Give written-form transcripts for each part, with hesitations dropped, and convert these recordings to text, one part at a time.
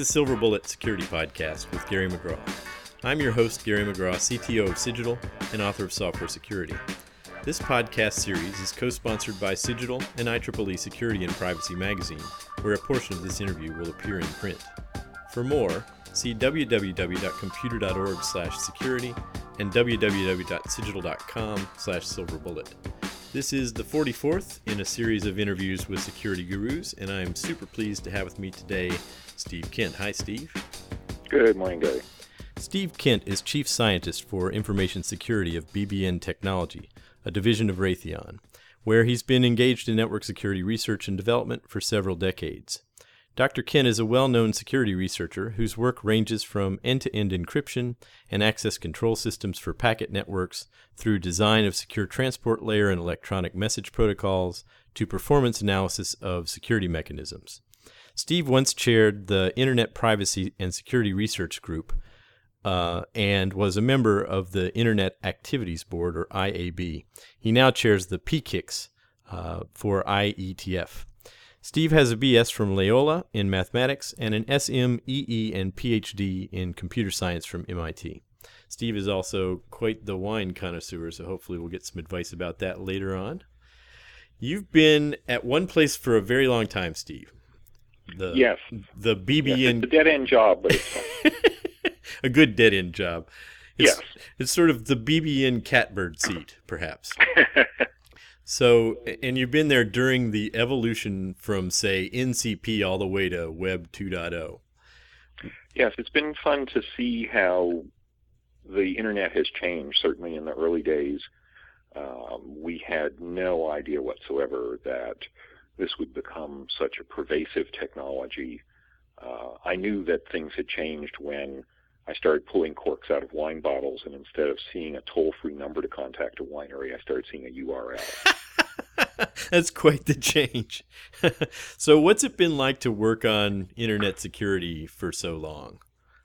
Silver Bullet Security Podcast with Gary McGraw. I'm your host, Gary McGraw, CTO of Cigital and author of Software Security. This podcast series is co-sponsored by Cigital and IEEE Security and Privacy Magazine, where a portion of this interview will appear in print. For more, see www.computer.org/security and www.cigital.com/silverbullet. This is the 44th in a series of interviews with security gurus, and I'm super pleased to have with me today Steve Kent. Hi, Steve. Good morning, Gary. Steve Kent is Chief Scientist for Information Security of BBN Technology, a division of Raytheon, where he's been engaged in network security research and development for several decades. Dr. Kent is a well-known security researcher whose work ranges from end-to-end encryption and access control systems for packet networks through design of secure transport layer and electronic message protocols to performance analysis of security mechanisms. Steve once chaired the Internet Privacy and Security Research Group and was a member of the Internet Activities Board, or IAB. He now chairs the PKICS for IETF. Steve has a BS from Loyola in mathematics and an SM, EE, and PhD in computer science from MIT. Steve is also quite the wine connoisseur, so hopefully we'll get some advice about that later on. You've been at one place for a very long time, Steve. Yes. The BBN... Yes, it's a dead-end job, but it's fun. A good dead-end job. Yes. It's sort of the BBN catbird seat, perhaps. So, and you've been there during the evolution from, say, NCP all the way to Web 2.0. Yes, it's been fun to see how the Internet has changed. Certainly in the early days, we had no idea whatsoever that this would become such a pervasive technology. I knew that things had changed when I started pulling corks out of wine bottles, and instead of seeing a toll-free number to contact a winery, I started seeing a URL. That's quite the change. So what's it been like to work on Internet security for so long?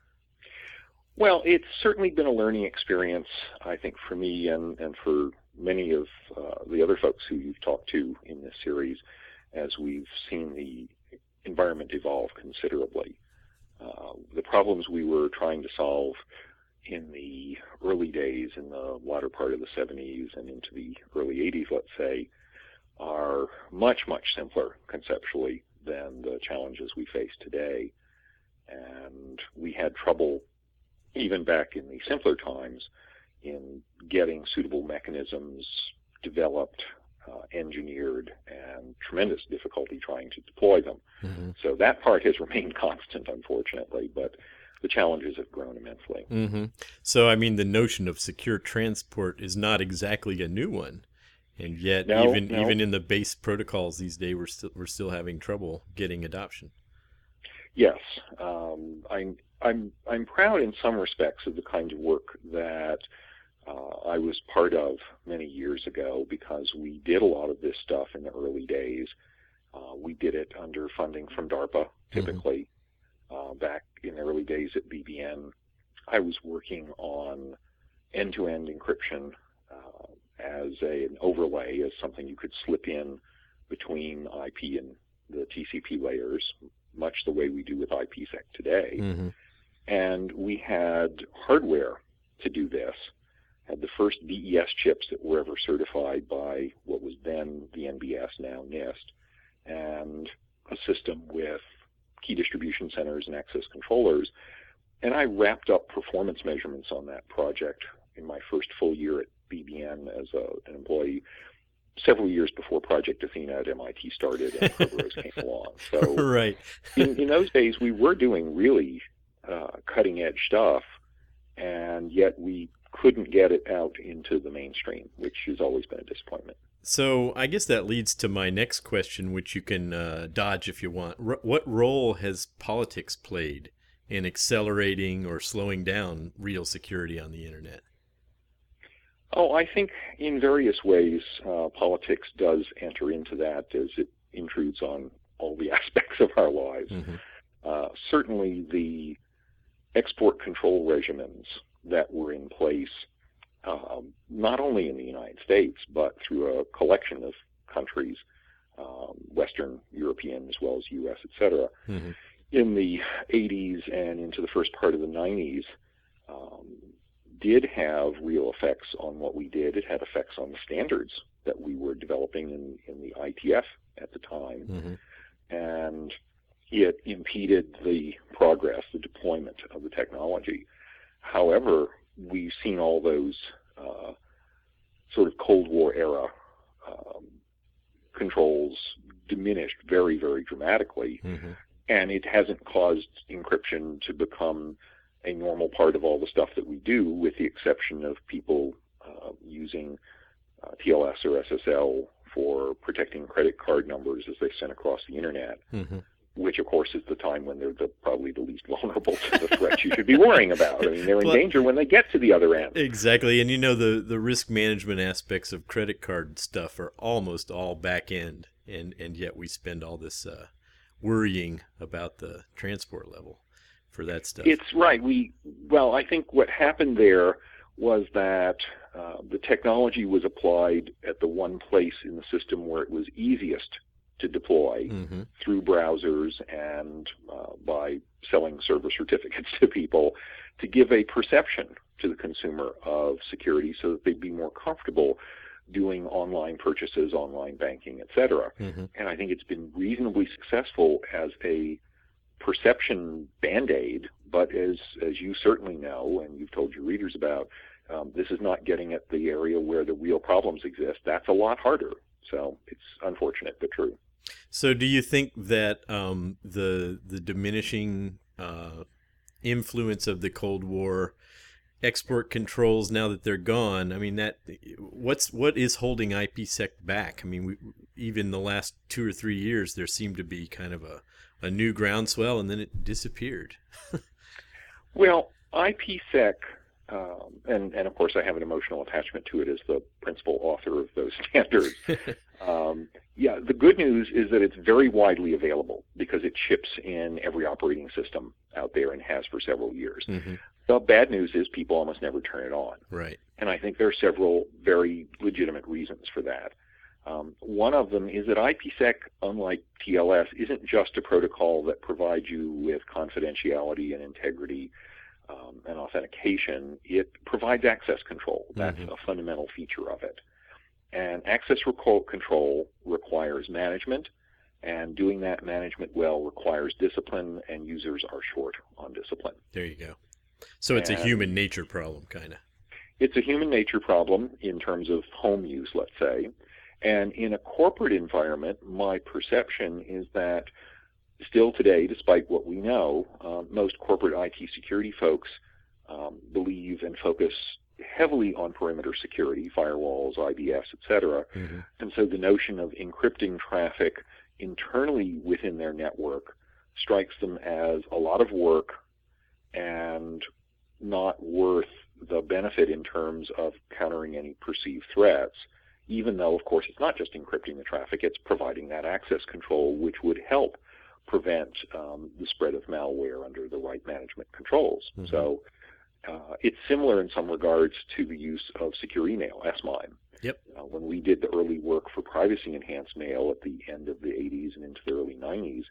Well, it's certainly been a learning experience, I think, for me and for many of the other folks who you've talked to in this series, as we've seen the environment evolve considerably. The problems we were trying to solve in the early days, in the latter part of the 70s and into the early 80s, let's say, are much, much simpler conceptually than the challenges we face today. And we had trouble, even back in the simpler times, in getting suitable mechanisms developed, engineered, and tremendous difficulty trying to deploy them. Mm-hmm. So that part has remained constant, unfortunately, but the challenges have grown immensely. Mm-hmm. So, I mean, the notion of secure transport is not exactly a new one, and yet even in the base protocols these days, we're still having trouble getting adoption. Yes, I'm proud in some respects of the kind of work that I was part of many years ago, because we did a lot of this stuff in the early days. We did it under funding from DARPA, typically. Mm-hmm. Back in the early days at BBN, I was working on end-to-end encryption as an overlay, as something you could slip in between IP and the TCP layers, much the way we do with IPsec today. Mm-hmm. And we had hardware to do this. Had the first BES chips that were ever certified by what was then the NBS, now NIST, and a system with key distribution centers and access controllers. And I wrapped up performance measurements on that project in my first full year at BBN as an employee, several years before Project Athena at MIT started and Kerberos came along. So right. in those days, we were doing really cutting-edge stuff, and yet we couldn't get it out into the mainstream, which has always been a disappointment. So I guess that leads to my next question, which you can dodge if you want. What role has politics played in accelerating or slowing down real security on the Internet? Oh, I think in various ways politics does enter into that, as it intrudes on all the aspects of our lives. Mm-hmm. Certainly the export control regimens that were in place, not only in the United States, but through a collection of countries, Western European as well as U.S., et cetera, mm-hmm. in the 80s and into the first part of the 90s did have real effects on what we did. It had effects on the standards that we were developing in the ITF at the time. Mm-hmm. And it impeded the progress, the deployment of the technology. However, we've seen all those sort of Cold War era controls diminished very, very dramatically. Mm-hmm. And it hasn't caused encryption to become a normal part of all the stuff that we do, with the exception of people using TLS or SSL for protecting credit card numbers as they send across the internet, mm-hmm. which, of course, is the time when they're probably the least vulnerable to the threats you should be worrying about. I mean, they're in danger when they get to the other end. Exactly. And, the risk management aspects of credit card stuff are almost all back end, and yet we spend all this worrying about the transport level for that stuff. It's right. I think what happened there was that the technology was applied at the one place in the system where it was easiest to deploy, mm-hmm. through browsers and by selling server certificates to people, to give a perception to the consumer of security so that they'd be more comfortable doing online purchases, online banking, etc. Mm-hmm. And I think it's been reasonably successful as a perception band-aid, but as you certainly know, and you've told your readers about, this is not getting at the area where the real problems exist. That's a lot harder. So it's unfortunate, but true. So do you think that the diminishing influence of the Cold War export controls, now that they're gone, I mean, what is holding IPsec back? I mean, even the last 2 or 3 years, there seemed to be kind of a new groundswell, and then it disappeared. Well, IPsec, and of course I have an emotional attachment to it as the principal author of those standards. The good news is that it's very widely available because it ships in every operating system out there and has for several years. Mm-hmm. The bad news is people almost never turn it on. Right. And I think there are several very legitimate reasons for that. One of them is that IPsec, unlike TLS, isn't just a protocol that provides you with confidentiality and integrity and authentication. It provides access control. That's mm-hmm. a fundamental feature of it. And access control requires management, and doing that management well requires discipline, and users are short on discipline. There you go. So it's a human nature problem, kind of. It's a human nature problem in terms of home use, let's say. And in a corporate environment, my perception is that still today, despite what we know, most corporate IT security folks believe and focus heavily on perimeter security, firewalls, IDS, etc. Mm-hmm. And so the notion of encrypting traffic internally within their network strikes them as a lot of work and not worth the benefit in terms of countering any perceived threats, even though, of course, it's not just encrypting the traffic, it's providing that access control which would help prevent the spread of malware under the right management controls. Mm-hmm. So it's similar in some regards to the use of secure email, SMIME. Yep. When we did the early work for privacy-enhanced mail at the end of the 80s and into the early 90s,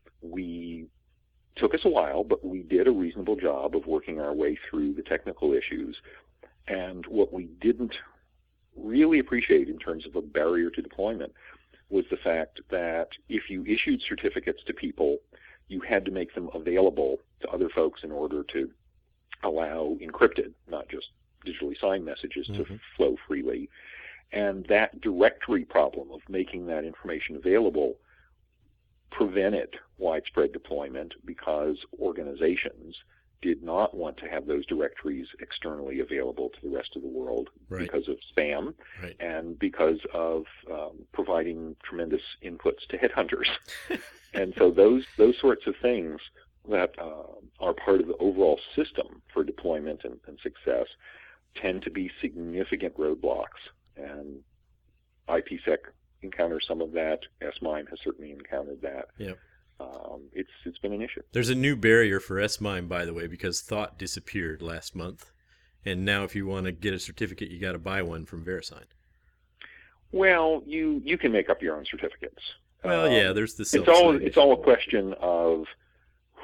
took us a while, but we did a reasonable job of working our way through the technical issues. And what we didn't really appreciate in terms of a barrier to deployment was the fact that if you issued certificates to people, you had to make them available to other folks in order to allow encrypted, not just digitally signed messages, mm-hmm. to flow freely. And that directory problem of making that information available prevented widespread deployment because organizations did not want to have those directories externally available to the rest of the world, right. because of spam, right. and because of providing tremendous inputs to headhunters. And so those sorts of things that are part of the overall system for deployment and success tend to be significant roadblocks. And IPsec encounters some of that. SMIME has certainly encountered that. Yep. It's been an issue. There's a new barrier for SMIME, by the way, because Thought disappeared last month. And now if you want to get a certificate, you got to buy one from VeriSign. Well, you can make up your own certificates. Well, yeah, there's the it's all a question of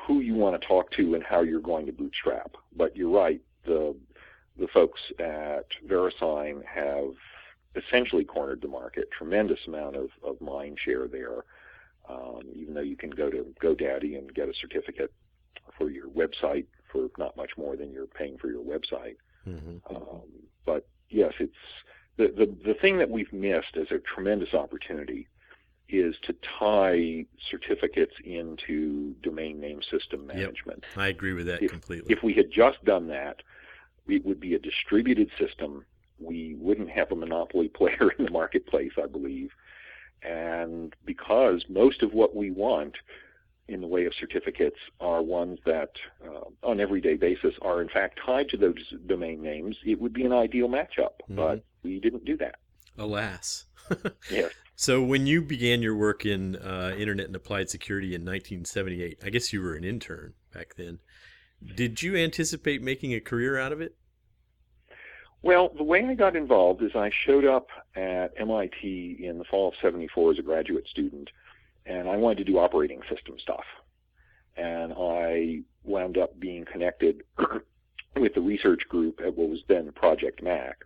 who you want to talk to and how you're going to bootstrap. But you're right, the folks at VeriSign have essentially cornered the market, tremendous amount of mind share there, even though you can go to GoDaddy and get a certificate for your website for not much more than you're paying for your website. Mm-hmm. But yes, it's the thing that we've missed as a tremendous opportunity is to tie certificates into domain name system management. Yep, I agree with that completely. If we had just done that, it would be a distributed system. We wouldn't have a monopoly player in the marketplace, I believe. And because most of what we want in the way of certificates are ones that on everyday basis are in fact tied to those domain names, it would be an ideal matchup. Mm-hmm. But we didn't do that. Alas. Yes. So when you began your work in Internet and Applied Security in 1978, I guess you were an intern back then. Did you anticipate making a career out of it? Well, the way I got involved is I showed up at MIT in the fall of '74 as a graduate student, and I wanted to do operating system stuff. And I wound up being connected with the research group at what was then Project Mac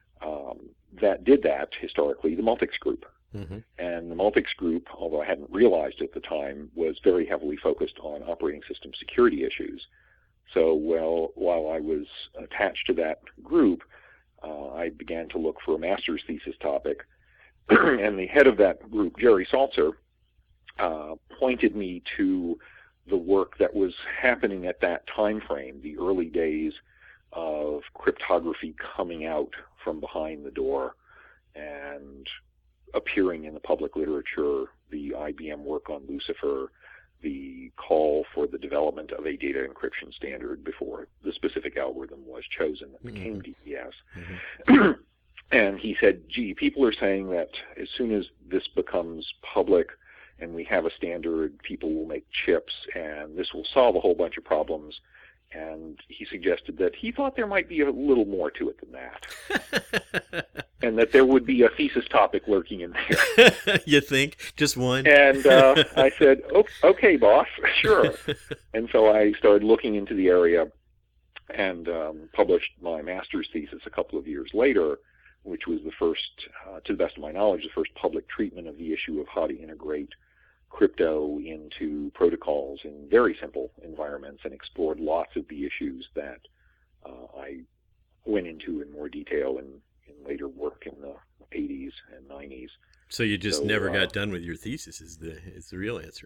that did that historically, the Multics group. Mm-hmm. And the Multics group, although I hadn't realized at the time, was very heavily focused on operating system security issues. So while I was attached to that group, I began to look for a master's thesis topic. And the head of that group, Jerry Salzer, pointed me to the work that was happening at that time frame, the early days of cryptography coming out from behind the door and appearing in the public literature, the IBM work on Lucifer, the call for the development of a data encryption standard before the specific algorithm was chosen that became DES. Mm-hmm. And he said, gee, people are saying that as soon as this becomes public and we have a standard, people will make chips and this will solve a whole bunch of problems. And he suggested that he thought there might be a little more to it than that. And that there would be a thesis topic lurking in there. You think? Just one? And I said, okay, boss, sure. And so I started looking into the area and published my master's thesis a couple of years later, which was the first, to the best of my knowledge, the first public treatment of the issue of how to integrate crypto into protocols in very simple environments, and explored lots of the issues that I went into in more detail in later work in the 80s and 90s. So you just never got done with your thesis is the real answer.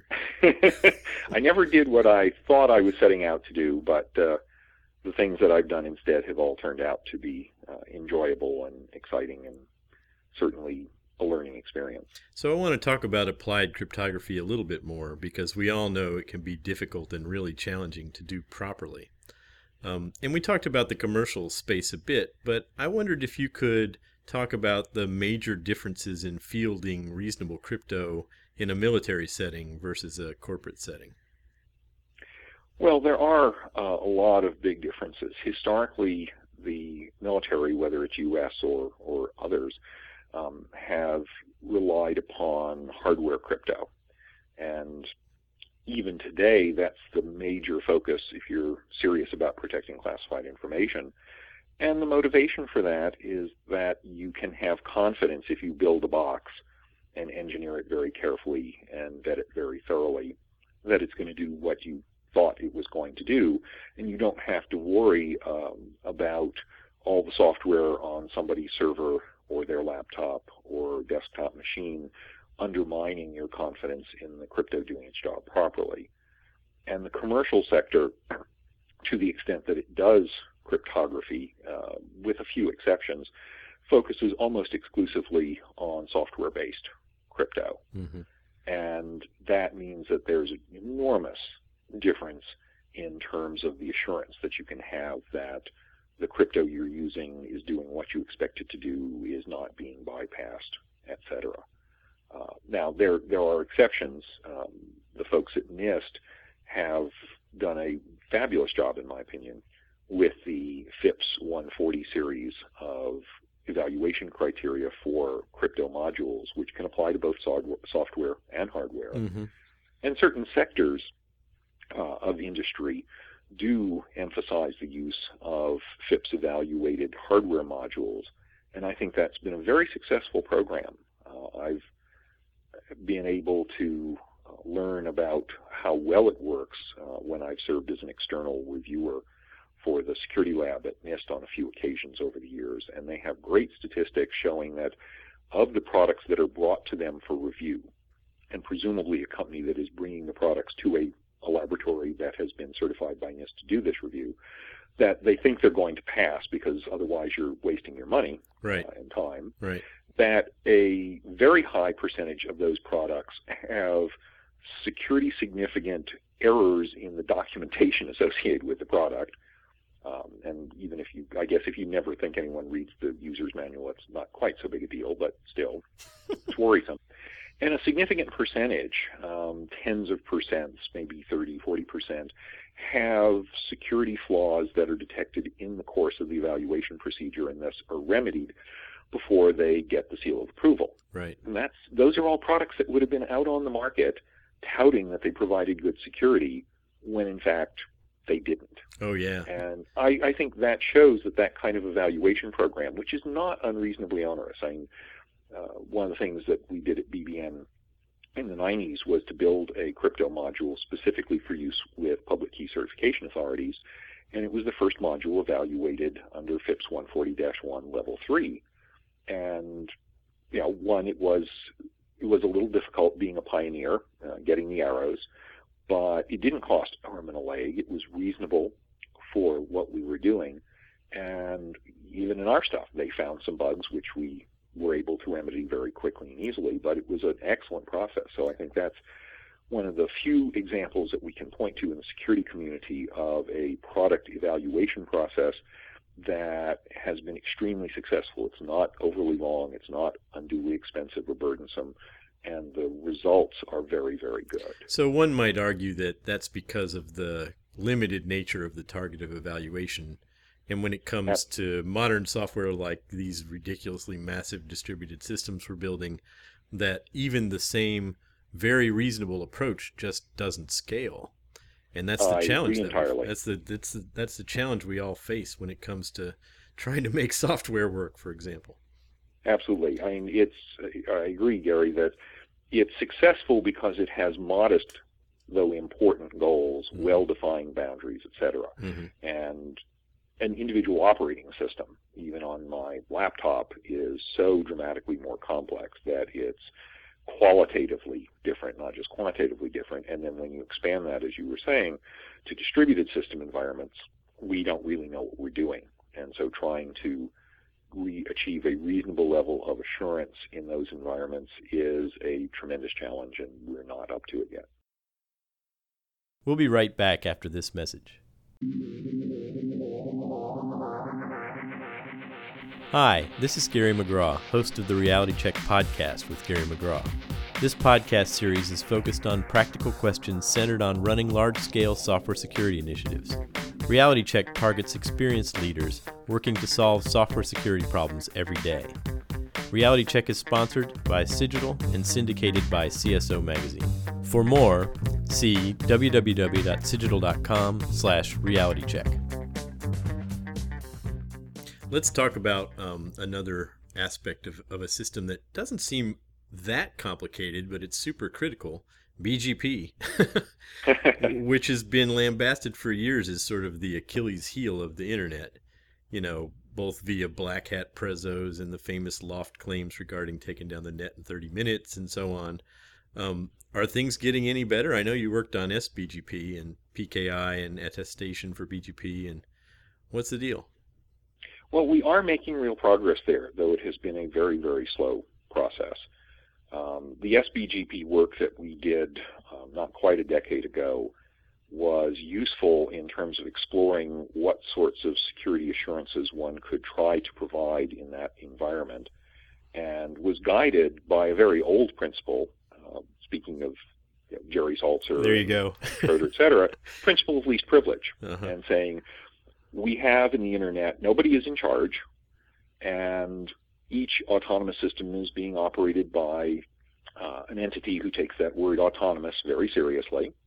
I never did what I thought I was setting out to do, but the things that I've done instead have all turned out to be enjoyable and exciting and certainly a learning experience. So I want to talk about applied cryptography a little bit more because we all know it can be difficult and really challenging to do properly. And we talked about the commercial space a bit, but I wondered if you could talk about the major differences in fielding reasonable crypto in a military setting versus a corporate setting. Well, there are a lot of big differences. Historically, the military, whether it's U.S. or others, have relied upon hardware crypto. And even today, that's the major focus if you're serious about protecting classified information. And the motivation for that is that you can have confidence if you build a box and engineer it very carefully and vet it very thoroughly, that it's going to do what you thought it was going to do, and you don't have to worry about all the software on somebody's server or their laptop or desktop machine undermining your confidence in the crypto doing its job properly. And the commercial sector, to the extent that it does cryptography, with a few exceptions, focuses almost exclusively on software-based crypto. Mm-hmm. And that means that there's an enormous difference in terms of the assurance that you can have that the crypto you're using is doing what you expect it to do, is not being bypassed, etc. Now, there are exceptions. The folks at NIST have done a fabulous job, in my opinion, with the FIPS 140 series of evaluation criteria for crypto modules, which can apply to both software and hardware. Mm-hmm. And certain sectors of industry do emphasize the use of FIPS evaluated hardware modules, and I think that's been a very successful program. I've been able to learn about how well it works when I've served as an external reviewer for the security lab at NIST on a few occasions over the years, and they have great statistics showing that of the products that are brought to them for review, and presumably a company that is bringing the products to a laboratory that has been certified by NIST to do this review, that they think they're going to pass because otherwise you're wasting your money and time, that a very high percentage of those products have security significant errors in the documentation associated with the product. And even if if you never think anyone reads the user's manual, it's not quite so big a deal, but still, it's worrisome. And a significant percentage, tens of percents, maybe 30, 40%, have security flaws that are detected in the course of the evaluation procedure and thus are remedied before they get the seal of approval. Right. And those are all products that would have been out on the market touting that they provided good security when in fact they didn't. Oh, yeah. And I think that shows that kind of evaluation program, which is not unreasonably onerous. I mean, one of the things that we did at BBN in the 90s was to build a crypto module specifically for use with public key certification authorities, and it was the first module evaluated under FIPS 140-1 Level 3. And, one, it was a little difficult being a pioneer, getting the arrows, but it didn't cost an arm and a leg. It was reasonable for what we were doing, and even in our stuff, they found some bugs which we were able to remedy very quickly and easily, but it was an excellent process. So I think that's one of the few examples that we can point to in the security community of a product evaluation process that has been extremely successful. It's not overly long, it's not unduly expensive or burdensome, and the results are very, very good. So one might argue that that's because of the limited nature of the target of evaluation. And when it comes to modern software like these ridiculously massive distributed systems we're building, that even the same very reasonable approach just doesn't scale. And that's the challenge. That's the challenge we all face when it comes to trying to make software work, for example. Absolutely. I mean, I agree, Gary, that it's successful because it has modest, though important, goals, well-defined boundaries, etc. And an individual operating system, even on my laptop, is so dramatically more complex that it's qualitatively different, not just quantitatively different. And then when you expand that, as you were saying, to distributed system environments, we don't really know what we're doing. And so trying to achieve a reasonable level of assurance in those environments is a tremendous challenge, and we're not up to it yet. We'll be right back after this message. Hi, this is Gary McGraw, host of the Reality Check podcast with Gary McGraw. This podcast series is focused on practical questions centered on running large-scale software security initiatives. Reality Check targets experienced leaders working to solve software security problems every day. Reality Check is sponsored by Cigital and syndicated by CSO Magazine. For more, see www.cigital.com/realitycheck. Let's talk about another aspect of a system that doesn't seem that complicated, but it's super critical, BGP, which has been lambasted for years as sort of the Achilles heel of the internet, both via black hat prezos and the famous Loft claims regarding taking down the net in 30 minutes and so on. Are things getting any better? I know you worked on SBGP and PKI and attestation for BGP, and what's the deal? Well, we are making real progress there, though it has been a very, very slow process. The SBGP work that we did not quite a decade ago was useful in terms of exploring what sorts of security assurances one could try to provide in that environment, and was guided by a very old principle, speaking of Jerry Saltzer, there you go, Schroeder, et cetera, principle of least privilege, and saying, we have in the internet, nobody is in charge, and each autonomous system is being operated by an entity who takes that word autonomous very seriously.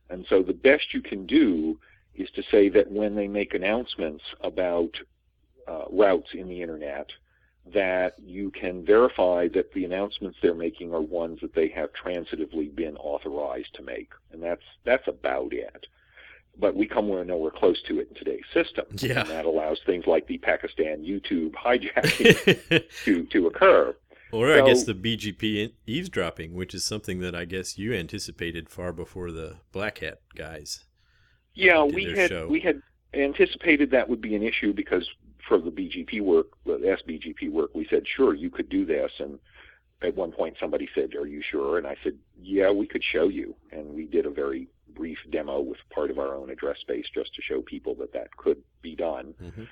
And so the best you can do is to say that when they make announcements about routes in the internet, that you can verify that the announcements they're making are ones that they have transitively been authorized to make. And that's about it. But we come nowhere close to it in today's system. Yeah. And that allows things like the Pakistan YouTube hijacking to occur. Or I guess the BGP eavesdropping, which is something that I guess you anticipated far before the Black Hat guys. Yeah, we had anticipated that would be an issue because for the BGP work, the SBGP work, we said, sure, you could do this. And at one point somebody said, are you sure? And I said, yeah, we could show you. And we did a very brief demo with part of our own address space just to show people that that could be done. Mm-hmm.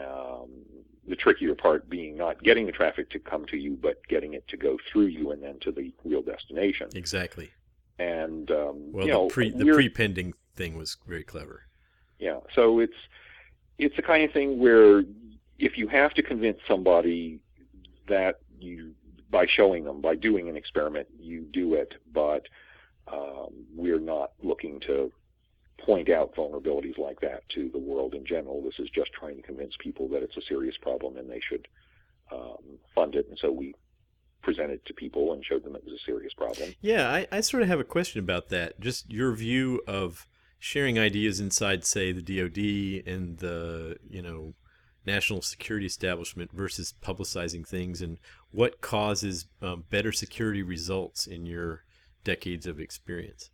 The trickier part being not getting the traffic to come to you, but getting it to go through you and then to the real destination. Exactly. And well, the pre-pending thing was very clever. Yeah. So it's the kind of thing where if you have to convince somebody that by showing them, by doing an experiment, you do it, but we're not looking to point out vulnerabilities like that to the world in general. This is just trying to convince people that it's a serious problem and they should fund it. And so we presented to people and showed them it was a serious problem. Yeah, I sort of have a question about that. Just your view of sharing ideas inside, say, the DoD and the, national security establishment versus publicizing things, and what causes better security results in your decades of experience?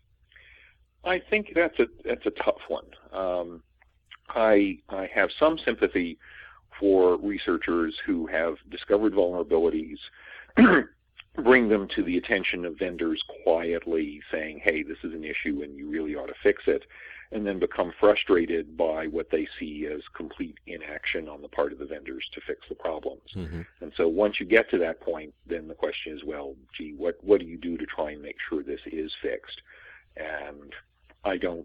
I think that's a tough one. I have some sympathy for researchers who have discovered vulnerabilities, bring them to the attention of vendors quietly, saying, hey, this is an issue and you really ought to fix it, and then become frustrated by what they see as complete inaction on the part of the vendors to fix the problems. Mm-hmm. And so once you get to that point, then the question is, well, gee, what do you do to try and make sure this is fixed? And I don't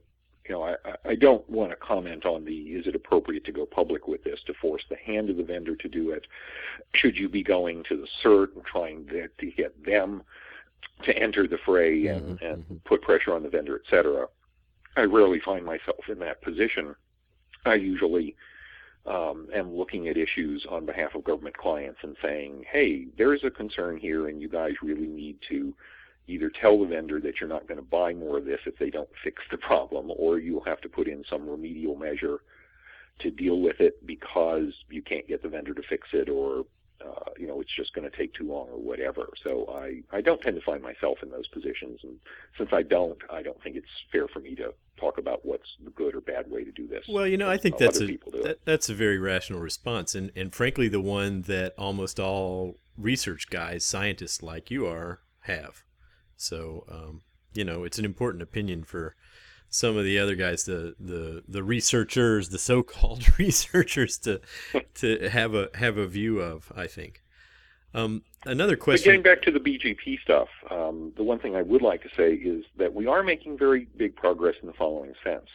want to comment on is it appropriate to go public with this to force the hand of the vendor to do it? Should you be going to the CERT and trying to get them to enter the fray and put pressure on the vendor, et cetera? I rarely find myself in that position. I usually am looking at issues on behalf of government clients and saying, hey, there's a concern here and you guys really need to either tell the vendor that you're not going to buy more of this if they don't fix the problem, or you'll have to put in some remedial measure to deal with it because you can't get the vendor to fix it, or it's just going to take too long or whatever. So I don't tend to find myself in those positions, and since I don't think it's fair for me to talk about what's the good or bad way to do this. Well, I think that's a very rational response, and frankly the one that almost all research guys, scientists like you are, have. So, it's an important opinion for some of the other guys, the researchers, the so-called researchers, to have a view of, I think. Another question. But getting back to the BGP stuff, the one thing I would like to say is that we are making very big progress in the following sense.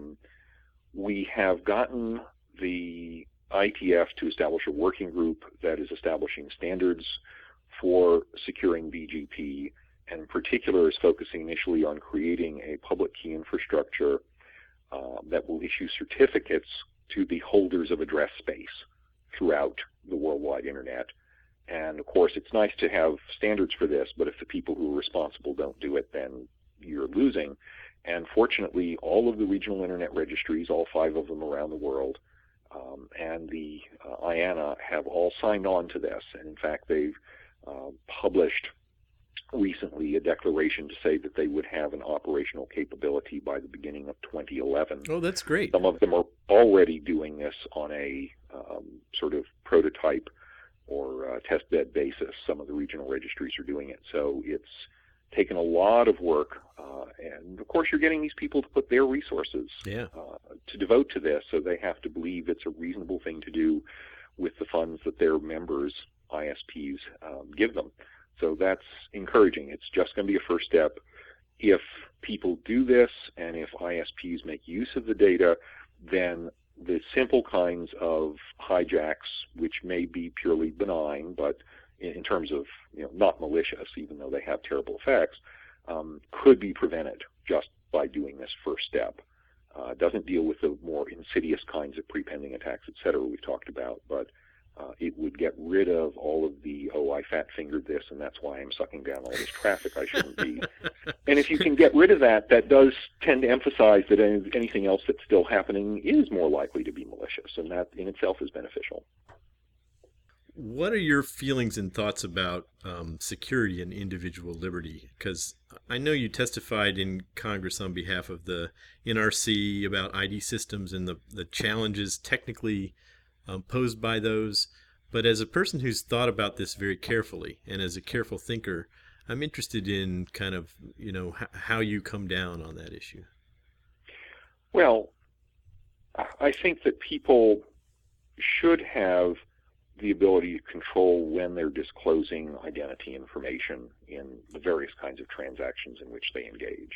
We have gotten the IETF to establish a working group that is establishing standards for securing BGP, and in particular is focusing initially on creating a public key infrastructure that will issue certificates to the holders of address space throughout the worldwide internet. And of course, it's nice to have standards for this, but if the people who are responsible don't do it, then you're losing. And fortunately, all of the regional internet registries, all 5 of them around the world, and the IANA have all signed on to this. And in fact, they've published recently a declaration to say that they would have an operational capability by the beginning of 2011. Oh, that's great. Some of them are already doing this on a sort of prototype or testbed basis. Some of the regional registries are doing it. So it's taken a lot of work. And of course, you're getting these people to put their resources to devote to this. So they have to believe it's a reasonable thing to do with the funds that their members, ISPs, give them. So that's encouraging. It's just going to be a first step. If people do this and if ISPs make use of the data, then the simple kinds of hijacks, which may be purely benign, but in terms of not malicious, even though they have terrible effects, could be prevented just by doing this first step. It doesn't deal with the more insidious kinds of pre-pending attacks, et cetera, we've talked about, but it would get rid of all of the, I fat-fingered this, and that's why I'm sucking down all this traffic I shouldn't be. And if you can get rid of that, that does tend to emphasize that anything else that's still happening is more likely to be malicious, and that in itself is beneficial. What are your feelings and thoughts about security and individual liberty? Because I know you testified in Congress on behalf of the NRC about ID systems and the challenges technically posed by those. But as a person who's thought about this very carefully and as a careful thinker, I'm interested in kind of, how you come down on that issue. Well, I think that people should have the ability to control when they're disclosing identity information in the various kinds of transactions in which they engage.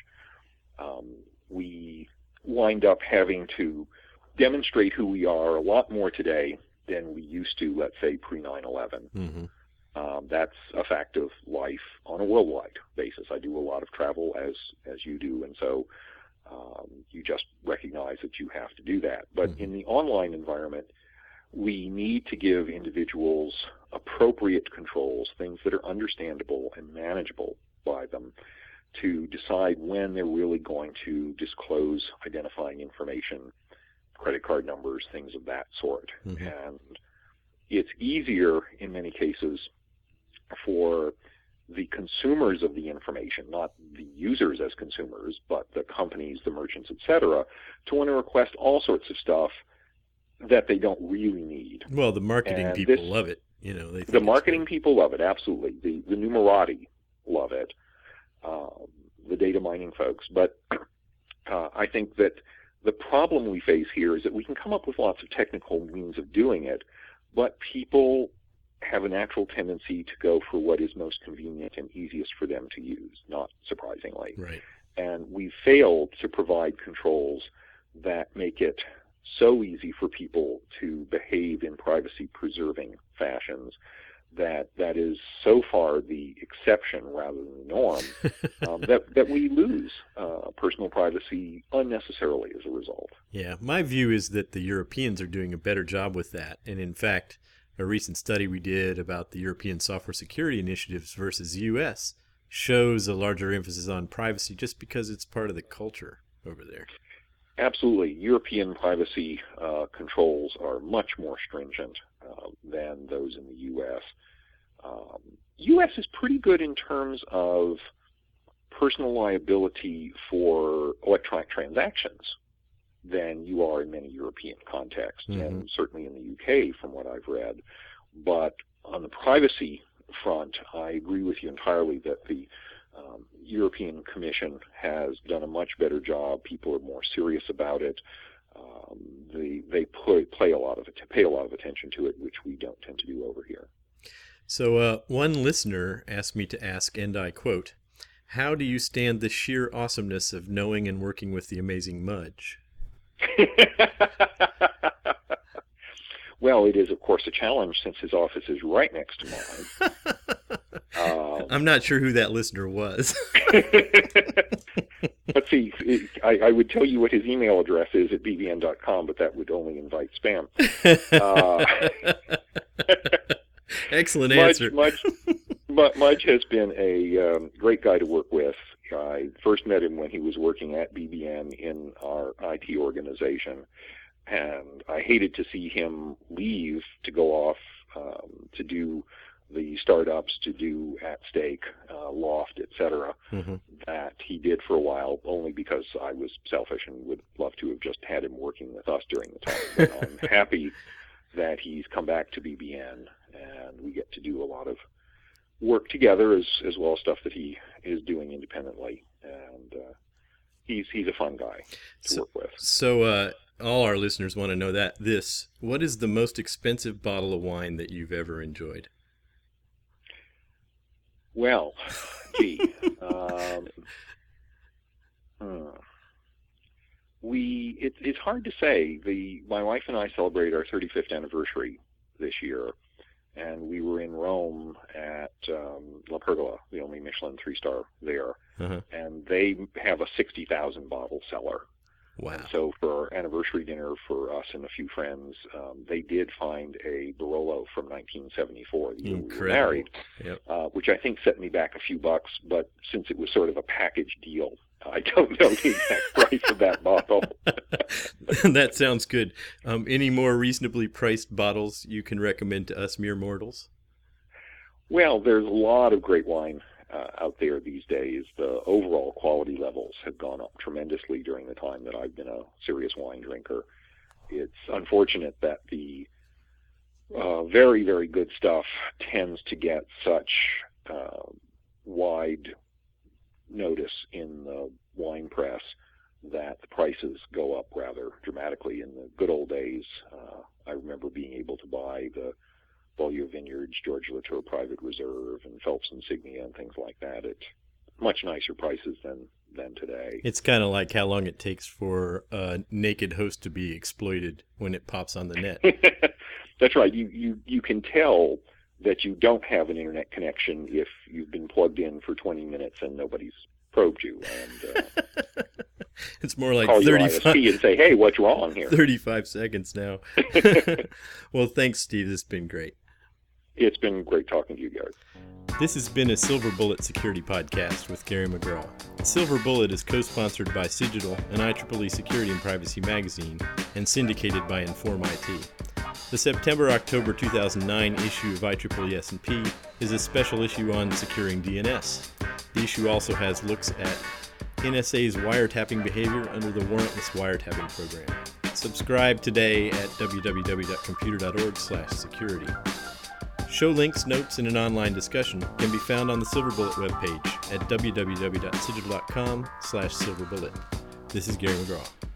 We wind up having to demonstrate who we are a lot more today than we used to, let's say, pre-9/11. Mm-hmm. That's a fact of life on a worldwide basis. I do a lot of travel, as you do, and so you just recognize that you have to do that. But mm-hmm. in the online environment, we need to give individuals appropriate controls, things that are understandable and manageable by them, to decide when they're really going to disclose identifying information, credit card numbers, things of that sort. Mm-hmm. And it's easier in many cases for the consumers of the information, not the users as consumers, but the companies, the merchants, etc., to want to request all sorts of stuff that they don't really need. Well, the marketing people love it. The marketing people love it, absolutely. The numerati love it, the data mining folks. But I think that the problem we face here is that we can come up with lots of technical means of doing it, but people have a natural tendency to go for what is most convenient and easiest for them to use, not surprisingly. Right. And we've failed to provide controls that make it so easy for people to behave in privacy-preserving fashions that is so far the exception rather than the norm that we lose personal privacy unnecessarily as a result. Yeah, my view is that the Europeans are doing a better job with that. And in fact, a recent study we did about the European software security initiatives versus the U.S. shows a larger emphasis on privacy just because it's part of the culture over there. Absolutely. European privacy controls are much more stringent than those in the U.S. U.S. is pretty good in terms of personal liability for electronic transactions than you are in many European contexts, mm-hmm. and certainly in the U.K. from what I've read. But on the privacy front, I agree with you entirely that the European Commission has done a much better job. People are more serious about it. They pay a lot of attention to it, which we don't tend to do over here. So one listener asked me to ask, and I quote, "How do you stand the sheer awesomeness of knowing and working with the amazing Mudge?" Well, it is, of course, a challenge since his office is right next to mine. I'm not sure who that listener was. Let's see. I would tell you what his email address is at bbn.com, but that would only invite spam. Excellent answer. Mudge has been a great guy to work with. I first met him when he was working at BBN in our IT organization, and I hated to see him leave to go off to do the startups, to do At Stake, Loft, etc., mm-hmm. that he did for a while, only because I was selfish and would love to have just had him working with us during the time. But I'm happy that he's come back to BBN, and we get to do a lot of work together, as well as stuff that he is doing independently. And he's a fun guy to work with. So all our listeners want to know what is the most expensive bottle of wine that you've ever enjoyed? Well, gee, it's hard to say. My wife and I celebrate our 35th anniversary this year, and we were in Rome at La Pergola, the only Michelin 3-star there, and they have a 60,000 bottle cellar. Wow. And so for our anniversary dinner for us and a few friends, they did find a Barolo from 1974, the year we were married, which I think set me back a few bucks, but since it was sort of a package deal, I don't know the exact price of that bottle. That sounds good. Any more reasonably priced bottles you can recommend to us mere mortals? Well, there's a lot of great wine out there these days. The overall quality levels have gone up tremendously during the time that I've been a serious wine drinker. It's unfortunate that the very, very good stuff tends to get such wide notice in the wine press that the prices go up rather dramatically. In the good old days, I remember being able to buy the Beaulieu Vineyards, George Latour Private Reserve, and Phelps Insignia and things like that at much nicer prices than today. It's kind of like how long it takes for a naked host to be exploited when it pops on the net. That's right. You can tell that you don't have an internet connection if you've been plugged in for 20 minutes and nobody's probed you. And it's more like call 35 your ISP and say, hey, what's wrong here? 35 seconds now. Well, thanks, Steve. This has been great. It's been great talking to you guys. This has been a Silver Bullet Security Podcast with Gary McGraw. Silver Bullet is co-sponsored by Cigital and IEEE Security and Privacy Magazine and syndicated by Inform IT. The September-October 2009 issue of IEEE S&P is a special issue on securing DNS. The issue also has looks at NSA's wiretapping behavior under the warrantless wiretapping program. Subscribe today at www.computer.org/security. Show links, notes, and an online discussion can be found on the Silver Bullet webpage at www.cigital.com/silverbullet. This is Gary McGraw.